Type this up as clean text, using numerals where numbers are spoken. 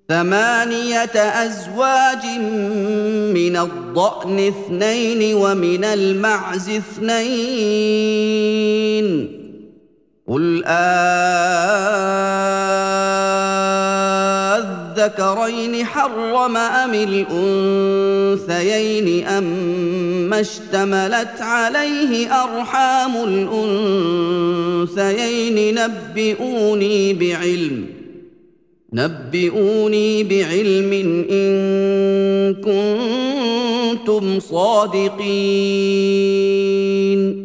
ثمانية أزواج من الضأن اثنين ومن المعز اثنين قل أذكرين حرم أم الأنثيين أما اشتملت عليه أرحام الأنثيين نبئوني بعلم إن كنتم صادقين